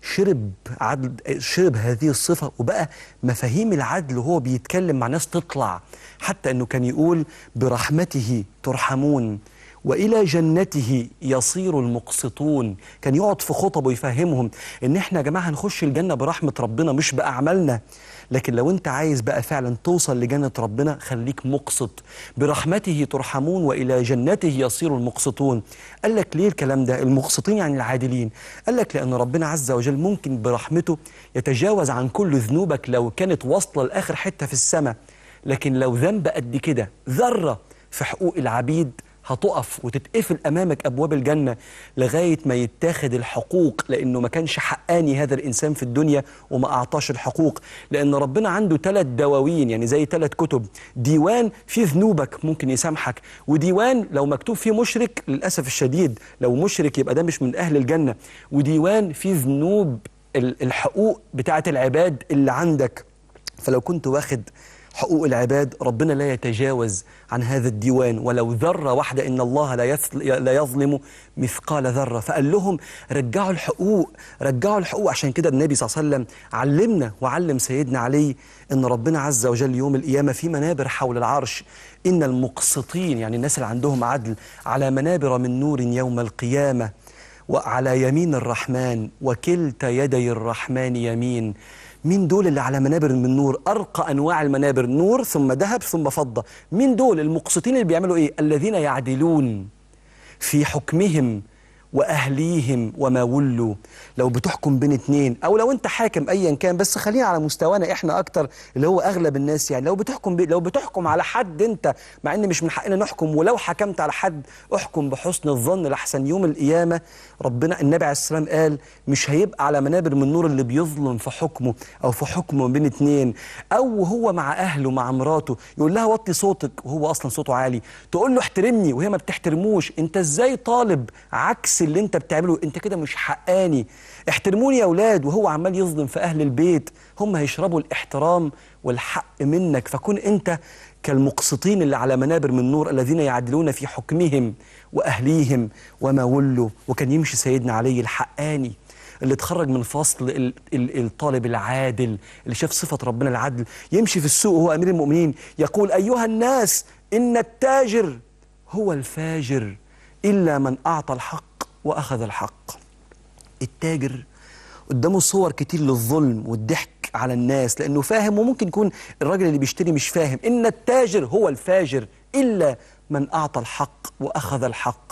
شرب هذه الصفة، وبقى مفاهيم العدل وهو بيتكلم مع ناس تطلع، حتى أنه كان يقول برحمته ترحمون وإلى جنته يصير المقسطون. كان يقعد في خطبه ويفهمهم إن إحنا يا جماعة هنخش الجنة برحمة ربنا مش بأعمالنا، لكن لو أنت عايز بقى فعلا توصل لجنة ربنا خليك مقسط. برحمته ترحمون وإلى جنته يصير المقسطون. قال لك ليه الكلام ده؟ المقسطين يعني العادلين. قال لك لأن ربنا عز وجل ممكن برحمته يتجاوز عن كل ذنوبك لو كانت واصلة لآخر حتة في السماء، لكن لو ذنب قد كده ذرة في حقوق العبيد هتقف وتتقفل أمامك أبواب الجنة لغاية ما يتاخد الحقوق، لأنه ما كانش حقاني هذا الإنسان في الدنيا وما أعطاش الحقوق. لأن ربنا عنده 3 دواوين، يعني زي 3 كتب. ديوان فيه ذنوبك ممكن يسامحك، وديوان لو مكتوب فيه مشرك للأسف الشديد لو مشرك يبقى ده مش من أهل الجنة، وديوان فيه ذنوب الحقوق بتاعة العباد اللي عندك. فلو كنت واخد حقوق العباد ربنا لا يتجاوز عن هذا الديوان ولو ذرة واحدة، إن الله لا يظلم مثقال ذرة. فقال لهم رجعوا الحقوق، رجعوا الحقوق. عشان كده النبي صلى الله عليه وسلم علمنا وعلم سيدنا علي إن ربنا عز وجل يوم القيامة في منابر حول العرش، إن المقسطين يعني الناس اللي عندهم عدل على منابر من نور يوم القيامة وعلى يمين الرحمن وكلتا يدي الرحمن يمين. مين دول اللي على منابر من نور؟ أرقى أنواع المنابر، نور ثم ذهب ثم فضة. مين دول؟ المقسطين اللي بيعملوا إيه؟ الذين يعدلون في حكمهم وأهليهم وما ولوا. لو بتحكم بين 2 أو لو أنت حاكم أيا كان، بس خلينا على مستوانا إحنا أكتر اللي هو أغلب الناس، يعني لو بتحكم على حد أنت، مع إن مش من حقنا نحكم، ولو حكمت على حد احكم بحسن الظن لحسن يوم القيامة ربنا النبي عليه السلام قال مش هيبقى على منابر من نور اللي بيظلم في حكمه أو في حكمه بين 2، أو هو مع أهله مع مراته يقول لها وطي صوتك وهو أصلا صوته عالي، تقول له احترمني وهي ما بتحترموش. أنت إزاي طالب عكس اللي أنت بتعمله؟ أنت كده مش حقاني. احترموني يا أولاد وهو عمال يظلم في أهل البيت، هم هيشربوا الاحترام والحق منك. فكن أنت كالمقسطين اللي على منابر من نور الذين يعدلون في حكمهم وأهليهم وما ولوا. وكان يمشي سيدنا علي الحقاني اللي اتخرج من فصل الطالب العادل اللي شاف صفة ربنا العدل، يمشي في السوق وهو أمير المؤمنين يقول أيها الناس إن التاجر هو الفاجر إلا من أعطى الحق وأخذ الحق. التاجر قدامه صور كتير للظلم والضحك على الناس لأنه فاهم، وممكن يكون الراجل اللي بيشتري مش فاهم. إن التاجر هو الفاجر إلا من أعطى الحق وأخذ الحق.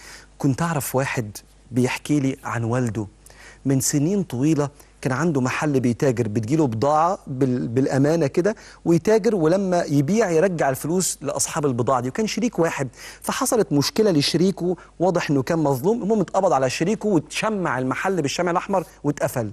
كنت أعرف واحد بيحكي لي عن والده من سنين طويلة، كان عنده محل بيتاجر، بتجيله بضاعة بالأمانة كده ويتاجر، ولما يبيع يرجع الفلوس لأصحاب البضاعة دي، وكان شريك واحد. فحصلت مشكلة لشريكه، واضح إنه كان مظلوم، المهم اتقبض على شريكه وتشمع المحل بالشمع الأحمر واتقفل.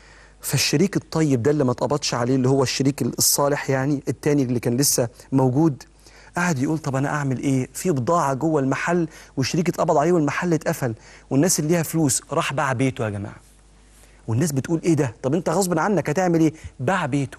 فالشريك الطيب ده اللي ما اتقبضش عليه، اللي هو الشريك الصالح يعني التاني اللي كان لسه موجود، قاعد يقول طب أنا أعمل إيه؟ في بضاعة جوه المحل والشريك اتقبض عليه والمحل اتقفل والناس اللي ليها فلوس. راح باع بيته يا جماعة، والناس بتقول ايه ده؟ طب انت غصب عنك هتعمل ايه؟ باع بيته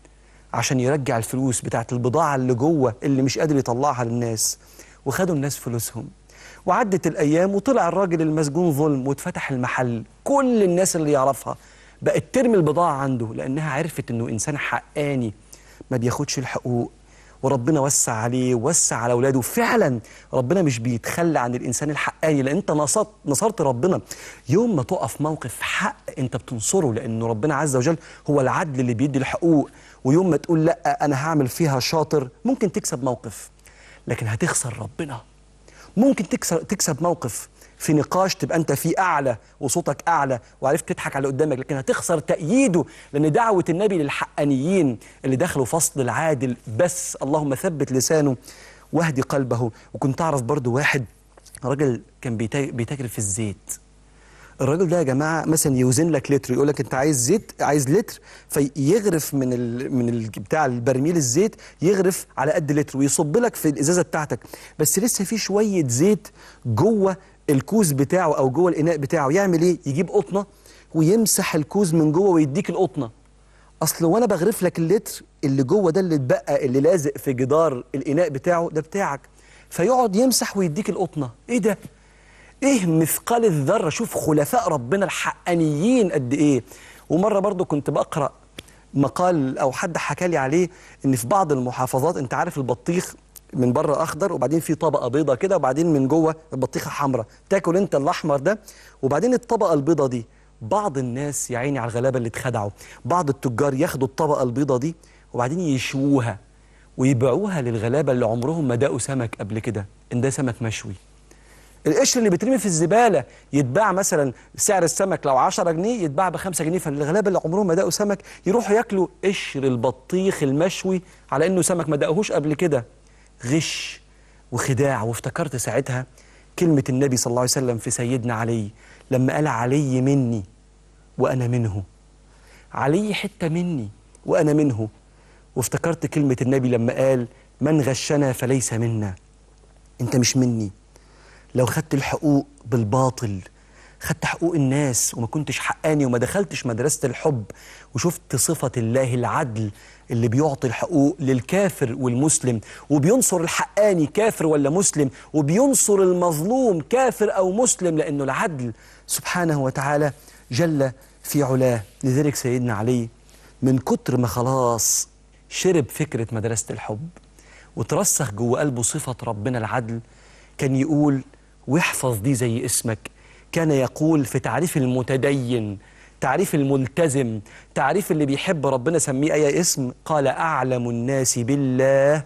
عشان يرجع الفلوس بتاعت البضاعة اللي جوه اللي مش قادر يطلعها للناس، وخدوا الناس فلوسهم. وعدت الأيام وطلع الراجل المسجون ظلم واتفتح المحل، كل الناس اللي يعرفها بقت ترمي البضاعة عنده لأنها عرفت إنه إنسان حقاني ما بياخدش الحقوق، وربنا وسع عليه ووسع على أولاده. فعلا ربنا مش بيتخلى عن الإنسان الحقاني، لأن أنت نصرت ربنا. يوم ما تقف موقف حق أنت بتنصره، لأنه ربنا عز وجل هو العدل اللي بيدي الحقوق. ويوم ما تقول لأ أنا هعمل فيها شاطر، ممكن تكسب موقف لكن هتخسر ربنا. ممكن تكسب موقف في نقاش تبقى أنت فيه أعلى وصوتك أعلى وعرفت تضحك على قدامك، لكن هتخسر تأييده، لأن دعوة النبي للحقانيين اللي دخلوا فصل العادل بس اللهم ثبت لسانه واهدي قلبه. وكنت أعرف برضو واحد راجل كان بيتاجر في الزيت. الراجل ده يا جماعة مثلا يوزن لك لتر، يقول لك أنت عايز زيت، عايز لتر، فيغرف من بتاع البرميل الزيت، يغرف على قد لتر ويصب لك في الإزازة بتاعتك، بس لسه في شوية زيت جوه الكوز بتاعه أو جوه الإناء بتاعه. يعمل إيه؟ يجيب قطنة ويمسح الكوز من جوه ويديك القطنة. أصل وأنا بغرف لك اللتر اللي جوه ده اللي اتبقى اللي لازق في جدار الإناء بتاعه ده بتاعك، فيقعد يمسح ويديك القطنة. إيه ده؟ ايه مثقال الذره. شوف خلفاء ربنا الحقانيين قد ايه. ومره برضو كنت بقرا مقال او حد حكى لي عليه ان في بعض المحافظات، انت عارف البطيخ من بره اخضر وبعدين في طبقه بيضه كده وبعدين من جوه البطيخه حمراء، تاكل انت الاحمر ده وبعدين الطبقه البيضه دي. بعض الناس يا عيني على الغلابه اللي اتخدعوا، بعض التجار ياخدوا الطبقه البيضه دي وبعدين يشووها ويبيعوها للغلابه اللي عمرهم ما داقوا سمك قبل كده، ان ده سمك مشوي. القشر اللي بيترمي في الزباله يتباع مثلا سعر السمك لو 10 جنيه يتباع ب 5 جنيه، فالغلابه اللي عمرهم ما داقوا سمك يروحوا ياكلوا قشر البطيخ المشوي على انه سمك ما داقوهوش قبل كده. غش وخداع. وافتكرت ساعتها كلمه النبي صلى الله عليه وسلم في سيدنا علي لما قال علي مني وانا منه. علي حته مني وانا منه. وافتكرت كلمه النبي لما قال من غشنا فليس منا. انت مش مني. لو خدت الحقوق بالباطل، خدت حقوق الناس وما كنتش حقاني وما دخلتش مدرسة الحب وشفت صفة الله العدل اللي بيعطي الحقوق للكافر والمسلم وبينصر الحقاني كافر ولا مسلم وبينصر المظلوم كافر أو مسلم، لأنه العدل سبحانه وتعالى جل في علاه. لذلك سيدنا علي من كتر ما خلاص شرب فكرة مدرسة الحب وترسخ جوه قلبه صفة ربنا العدل، كان يقول واحفظ دي زي اسمك، كان يقول في تعريف المتدين، تعريف الملتزم، تعريف اللي بيحب ربنا سميه أي اسم، قال أعلم الناس بالله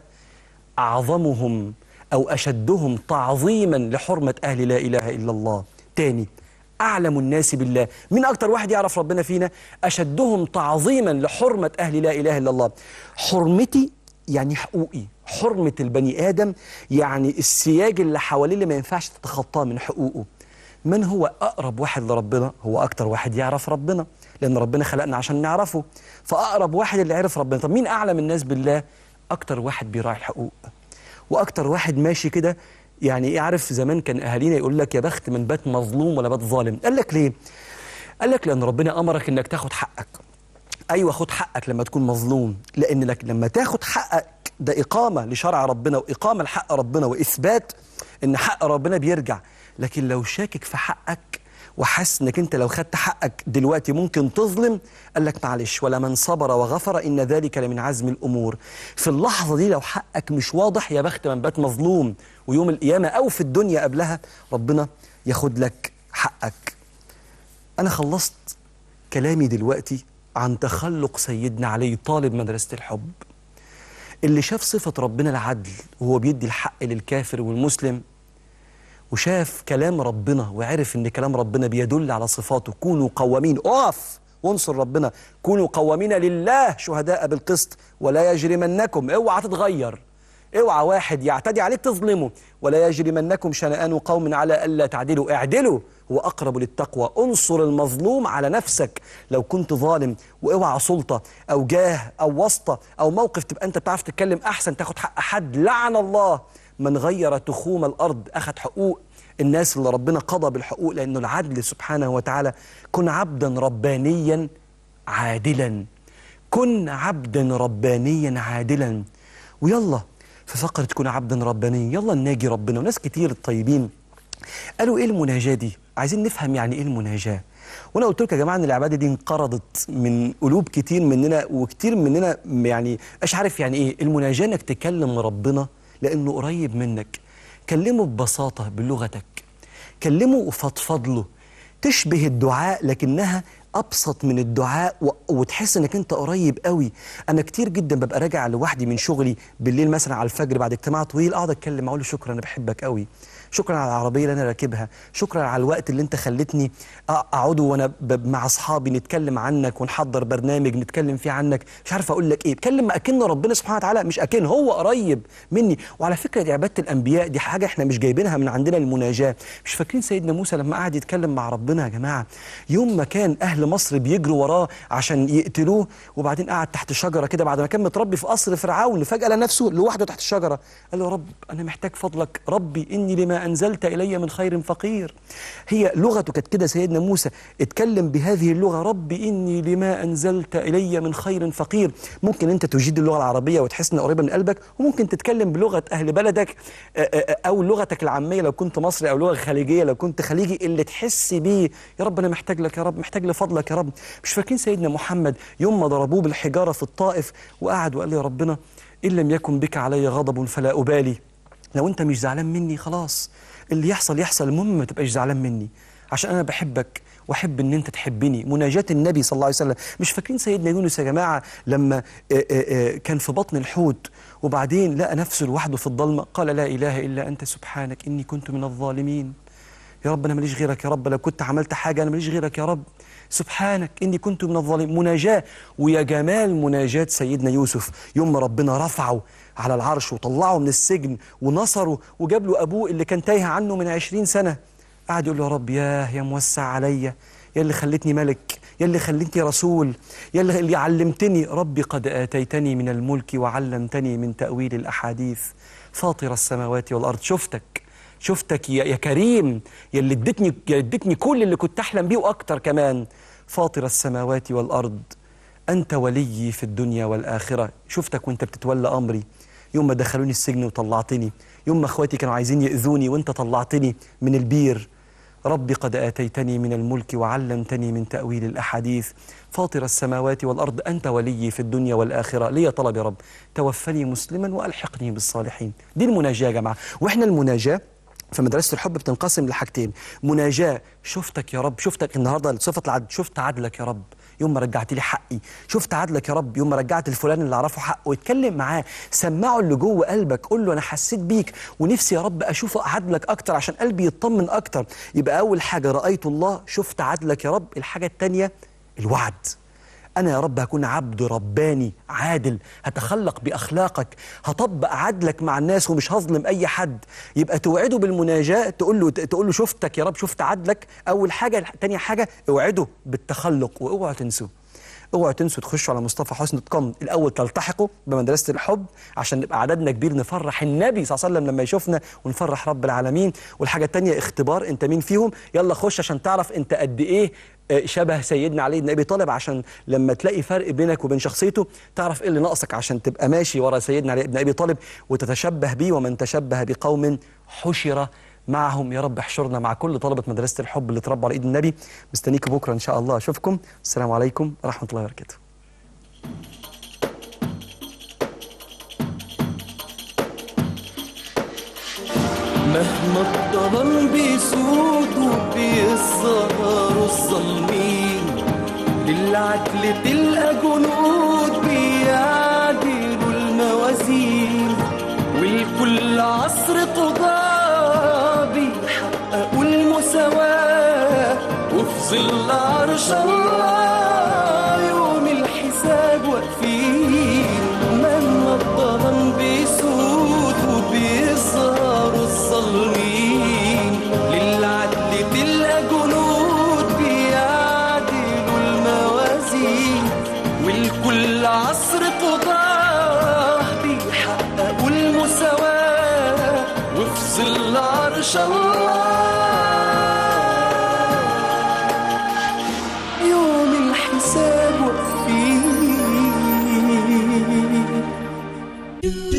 أعظمهم أو أشدهم تعظيما لحرمة أهل لا إله إلا الله. تاني، أعلم الناس بالله. مين أكتر واحد يعرف ربنا فينا؟ أشدهم تعظيما لحرمة أهل لا إله إلا الله. حرمتي يعني حقوقي، حرمة البني آدم يعني السياج اللي حواليه اللي ما ينفعش تتخطاه من حقوقه. من هو أقرب واحد لربنا؟ هو أكتر واحد يعرف ربنا، لأن ربنا خلقنا عشان نعرفه، فأقرب واحد اللي عرف ربنا. طب مين أعلم الناس بالله؟ أكتر واحد بيراعي الحقوق، وأكتر واحد ماشي كده. يعني عارف زمان كان أهالينا يقول لك يا بخت من بات مظلوم ولا بات ظالم. قال لك ليه؟ قال لك لأن ربنا أمرك إنك تاخد حقك. أيوة خد حقك لما تكون مظلوم، لأن لك لما تاخد حقك ده إقامة لشرع ربنا وإقامة لحق ربنا وإثبات إن حق ربنا بيرجع. لكن لو شاكك في حقك وحاسس إنك أنت لو خدت حقك دلوقتي ممكن تظلم، قال لك معلش ولمن صبر وغفر إن ذلك لمن عزم الأمور. في اللحظة دي لو حقك مش واضح يا بخت من بات مظلوم، ويوم القيامة أو في الدنيا قبلها ربنا ياخد لك حقك. أنا خلصت كلامي دلوقتي عن تخلق سيدنا علي طالب مدرسة الحب اللي شاف صفة ربنا العدل وهو بيدي الحق للكافر والمسلم، وشاف كلام ربنا وعرف ان كلام ربنا بيدل على صفاته. كونوا قوامين، اقف وانصر ربنا، كونوا قوامين لله شهداء بالقسط ولا يجرمنكم. اوعى تتغير، اوعى واحد يعتدي عليك تظلمه. ولا يجرمنكم شنآن قوم على ألا تعدلوا، اعدلوا هو أقرب للتقوى. انصر المظلوم على نفسك لو كنت ظالم، واوعى سلطة أو جاه أو واسطة أو موقف تبقى أنت بتعرف تتكلم أحسن تاخد حق حد. لعن الله من غير تخوم الأرض، أخذ حقوق الناس اللي ربنا قضى بالحقوق، لأنه العدل سبحانه وتعالى. كن عبدا ربانيا عادلا، كن عبدا ربانيا عادلا. ويلا في فقرة كن عبدا ربانيا يلا نناجي ربنا. وناس كتير الطيبين قالوا ايه المناجاة دي؟ عايزين نفهم يعني ايه المناجاة. وانا قلت لكم يا جماعه ان العباده دي انقرضت من قلوب كتير مننا، وكتير مننا يعني مش عارف يعني ايه المناجاة. انك تكلم ربنا لانه قريب منك، كلمه ببساطه بلغتك، كلمه وفضفض له. تشبه الدعاء لكنها ابسط من الدعاء وتحس انك انت قريب قوي. انا كتير جدا ببقى راجع لوحدي من شغلي بالليل مثلا على الفجر بعد اجتماع طويل، اقعد اتكلم اقول له شكرا انا بحبك قوي، شكرا على العربيه اللي انا راكبها، شكرا على الوقت اللي انت خلتني اقعده وانا مع اصحابي نتكلم عنك ونحضر برنامج نتكلم فيه عنك. مش عارف اقول لك ايه، اتكلم اكن ربنا سبحانه وتعالى مش اكن هو قريب مني. وعلى فكره دي عباده الانبياء، دي حاجه احنا مش جايبينها من عندنا. المناجاه مش فاكرين سيدنا موسى لما قعد يتكلم مع ربنا يا جماعه؟ يوم ما كان اهل أهل مصر بيجروا وراه عشان يقتلوه، وبعدين قعد تحت شجرة كده بعد ما كان متربي في قصر فرعون، فجأة لنفسه لوحده تحت الشجرة، قال له يا رب أنا محتاج فضلك، ربي إني لما أنزلت إلي من خير فقير. هي لغته كانت كده، سيدنا موسى اتكلم بهذه اللغة، ربي إني لما أنزلت إلي من خير فقير. ممكن أنت تجيد اللغة العربية وتحس إنها قريبة من قلبك، وممكن تتكلم بلغة أهل بلدك أو لغتك العامية لو كنت مصري، أو لغة خليجية لو كنت خليجي، اللي تحس بيه يا رب أنا محتاج لك يا رب، محتاج لفضلك يا رب. مش فاكرين سيدنا محمد يوم ما ضربوه بالحجارة في الطائف وقعد وقال يا ربنا إن لم يكن بك علي غضب فلا أبالي، لو أنت مش زعلان مني خلاص اللي يحصل يحصل، المهم ما تبقاش زعلان مني عشان أنا بحبك واحب ان انت تحبني. مناجاة النبي صلى الله عليه وسلم. مش فاكرين سيدنا يونس يا جماعه لما كان في بطن الحوت وبعدين لقى نفسه لوحده في الضلمه، قال لا اله الا انت سبحانك اني كنت من الظالمين. يا رب انا ماليش غيرك يا رب، لو كنت عملت حاجه انا ماليش غيرك يا رب، سبحانك اني كنت من الظالمين. مناجاه. ويا جمال مناجاه سيدنا يوسف يوم ما ربنا رفعه على العرش وطلعه من السجن ونصره وجاب له ابوه اللي كان تايه عنه من 20 سنه، قعد يقول له يا رب يا موسع عليا، يا اللي خلتني ملك، يا اللي خلتني رسول، يا اللي علمتني، ربي قد آتيتني من الملك وعلمتني من تأويل الأحاديث فاطر السماوات والأرض. شفتك يا كريم، يا اللي اديتني كل اللي كنت أحلم بيه وأكتر كمان. فاطر السماوات والأرض أنت وليي في الدنيا والآخرة. شفتك وأنت بتتولى أمري، يوم ما دخلوني السجن وطلعتني، يوم ما اخواتي كانوا عايزين يؤذوني وانت طلعتني من البير. ربي قد آتيتني من الملك وعلمتني من تأويل الأحاديث فاطر السماوات والأرض أنت وليي في الدنيا والآخرة. لي طلب يا رب توفني مسلما وألحقني بالصالحين. دي المناجاة يا جماعة. وإحنا المناجاة في مدرسة الحب بتنقسم لحاجتين، مناجاة شفتك يا رب، شفتك النهاردة صفة العدل، شفت عدلك يا رب يوم ما رجعت لي حقي، شفت عدلك يا رب يوم ما رجعت الفلان اللي اعرفه حقه. اتكلم معاه، سمعه اللي جوه قلبك، قول له انا حسيت بيك ونفسي يا رب اشوف عدلك اكتر عشان قلبي يطمن اكتر. يبقى اول حاجه رايت الله، شفت عدلك يا رب. الحاجه الثانيه الوعد، أنا يا رب هكون عبد رباني عادل، هتخلق بأخلاقك، هطبق عدلك مع الناس ومش هظلم أي حد. يبقى توعده بالمناجاة، تقول له شفتك يا رب، شفت عدلك أول حاجة. تاني حاجة اوعده بالتخلق. واوعوا تنسوا تخشوا على مصطفحسن.com الأول، تلتحقوا بمدرسة الحب عشان نبقى عددنا كبير، نفرح النبي صلى الله عليه وسلم لما يشوفنا ونفرح رب العالمين. والحاجة التانية اختبار أنت مين فيهم. يلا خش عشان تعرف أنت قد إيه شبه سيدنا علي بن أبي طالب، عشان لما تلاقي فرق بينك وبين شخصيته تعرف إيه اللي ناقصك عشان تبقى ماشي ورا سيدنا علي بن أبي طالب وتتشبه بيه. ومن تشبه بقوم حشر معهم. يا رب احشرنا مع كل طلبة مدرسة الحب اللي اتربوا على ايد النبي. مستنيكم بكرة ان شاء الله اشوفكم. السلام عليكم ورحمة الله وبركاته. مهما الظلام بيسود وبيظهروا الظالمين، للعدل تلقى جنود بيعدلوا الموازين، ولكل عصر قضاة بيحققوا المساواة، وفي ظل عرش الله يوم الحساب واقفين. مهما الظلام بيسود وبيظهروا الظالمين، للعدل تلقى جنود بيعدلوا الموازين، ولكل عصر قضاة بيحققوا المساواة، وفي ظل عرش الله يوم الحساب واقفين.